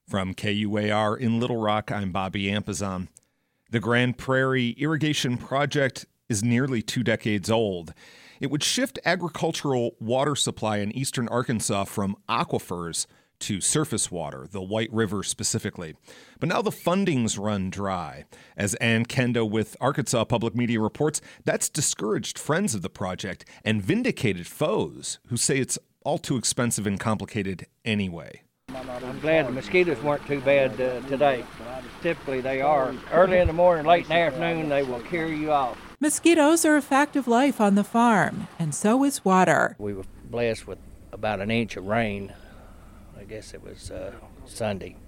From KUAR in Little Rock, I'm Bobby Ampazon. The Grand Prairie Irrigation Project is nearly 2 decades old. It would shift agricultural water supply in eastern Arkansas from aquifers to surface water, the White River specifically. But now the funding's run dry. As Ann Kenda with Arkansas Public Media reports, that's discouraged friends of the project and vindicated foes who say it's all too expensive and complicated anyway. I'm glad the mosquitoes weren't too bad today. Typically they are. Early in the morning, late in the afternoon, they will carry you off. Mosquitoes are a fact of life on the farm, and so is water. We were blessed with about an inch of rain. I guess it was Sunday.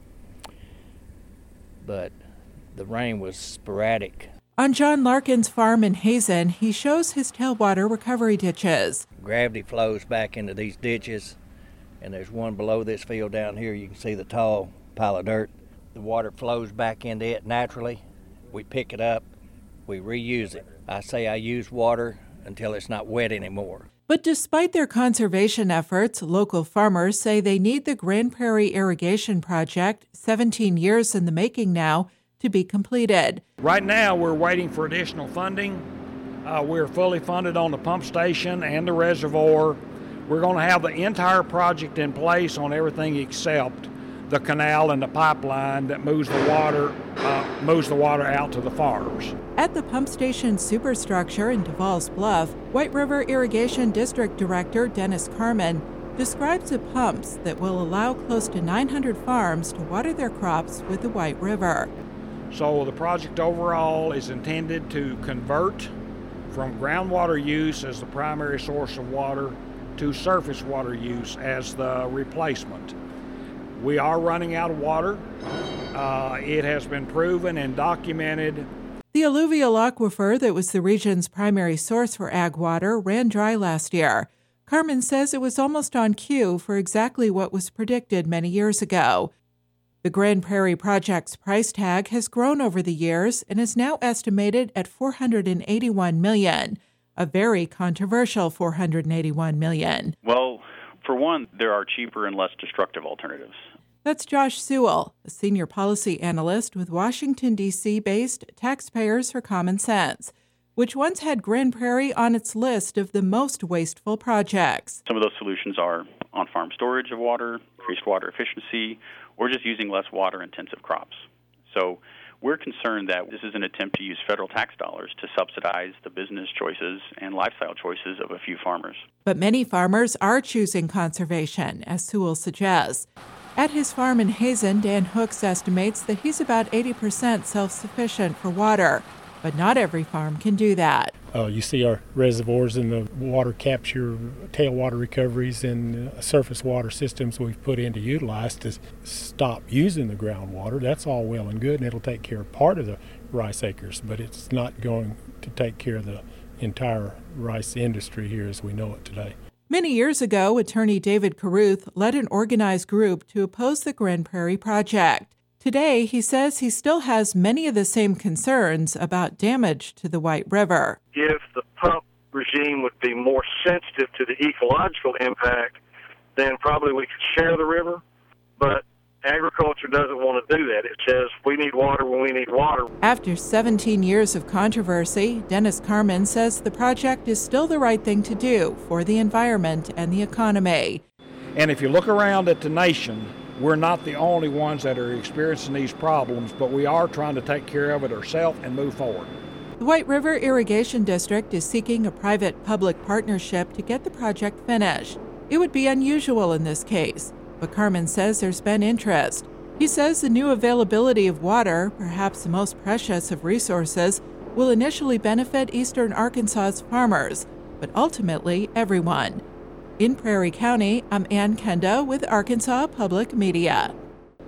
But the rain was sporadic. On John Larkin's farm in Hazen, he shows his tailwater recovery ditches. Gravity flows back into these ditches. And there's one below this field down here. You can see the tall pile of dirt. The water flows back into it naturally. We pick it up, we reuse it. I say I use water until it's not wet anymore. But despite their conservation efforts, local farmers say they need the Grand Prairie Irrigation Project, 17 years in the making now, to be completed. Right now, we're waiting for additional funding. We're fully funded on the pump station and the reservoir. We're going to have the entire project in place on everything except the canal and the pipeline that moves the water out to the farms. At the pump station superstructure in Devall's Bluff, White River Irrigation District Director Dennis Carmen describes the pumps that will allow close to 900 farms to water their crops with the White River. So the project overall is intended to convert from groundwater use as the primary source of water to surface water use as the replacement. We are running out of water. It has been proven and documented. The alluvial aquifer that was the region's primary source for ag water ran dry last year. Carmen says it was almost on cue for exactly what was predicted many years ago. The Grand Prairie Project's price tag has grown over the years and is now estimated at $481 million. A very controversial $481 million. Well, for one, there are cheaper and less destructive alternatives. That's Josh Sewell, a senior policy analyst with Washington, D.C.-based Taxpayers for Common Sense, which once had Grand Prairie on its list of the most wasteful projects. Some of those solutions are on-farm storage of water, increased water efficiency, or just using less water-intensive crops. So we're concerned that this is an attempt to use federal tax dollars to subsidize the business choices and lifestyle choices of a few farmers. But many farmers are choosing conservation, as Sewell suggests. At his farm in Hazen, Dan Hooks estimates that he's about 80% self-sufficient for water, but not every farm can do that. You see our reservoirs and the water capture, tailwater recoveries and surface water systems we've put in to utilize to stop using the groundwater. That's all well and good, and it'll take care of part of the rice acres, but it's not going to take care of the entire rice industry here as we know it today. Many years ago, attorney David Caruth led an organized group to oppose the Grand Prairie Project. Today, he says he still has many of the same concerns about damage to the White River. If the pump regime would be more sensitive to the ecological impact, then probably we could share the river, but agriculture doesn't want to do that. It says we need water when we need water. After 17 years of controversy, Dennis Carmen says the project is still the right thing to do for the environment and the economy. And if you look around at the nation, we're not the only ones that are experiencing these problems, but we are trying to take care of it ourselves and move forward. The White River Irrigation District is seeking a private-public partnership to get the project finished. It would be unusual in this case, but Carmen says there's been interest. He says the new availability of water, perhaps the most precious of resources, will initially benefit eastern Arkansas's farmers, but ultimately everyone. In Prairie County, I'm Ann Kenda with Arkansas Public Media.